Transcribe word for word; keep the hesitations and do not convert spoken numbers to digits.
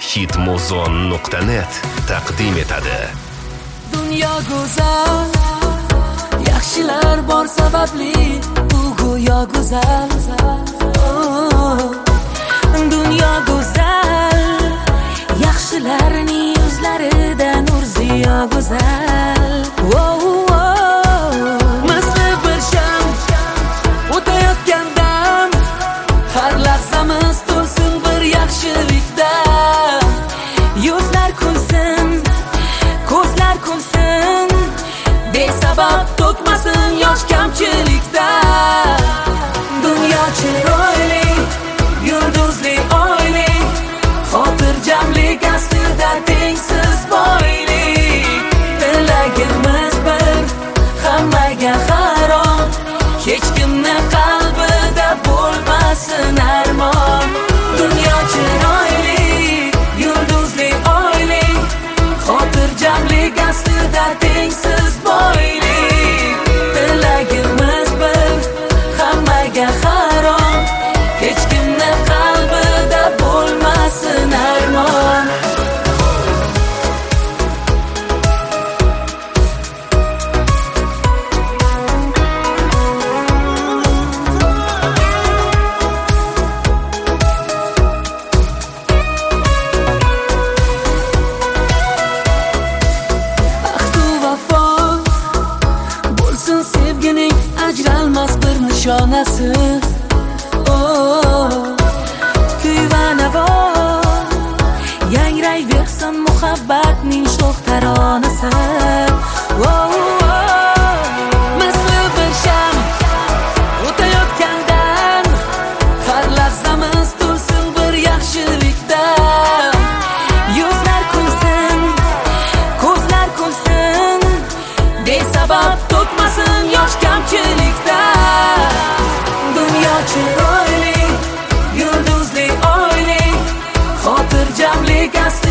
hitmuzon nuqta net taqdim etadi. Dunyo go'zal, yaxshilar bor sababli, bu go'yo go'zal. Oh, dunyo go'zal, yaxshilarning yuzlarida nur ziyo go'zal. Oh, oh, misli bir sham o'tayotgandan, har lahzamiz to'lsin bir yaxshilikdan. Yuzlar kulsin, ko'zlar kulsin, besabab to'kmasin yosh kamchilikdan. Dunyo chiroyli, yulduzli oyli, xotirjamlik aslida tengsiz boylik. Tilagimiz bir, hammaga harom, hech kimni qalbida bo'lmasin armon. Dunyo chiroyli, yulduzli oyli, xotirjamlik aslida tengsiz boylik. Tilagimiz bir, hammaga harom, hech kimni qalbida bo'lmasin armon. Sevgining ajralmas bir nishonasi. Oh, kuy va navo yangrayversin muhabbatning sho'x taronasi. Oh, oh, misli bir sham o'tayotgandan, har lahzamiz to'lsin bir yaxshilikdan. Yuzlar kulsin, ko'zlar kulsin, besabab to'kmasin yosh kamchilikdan. Dunyo chiroyli, yulduzli oyli, xotirjamlik asli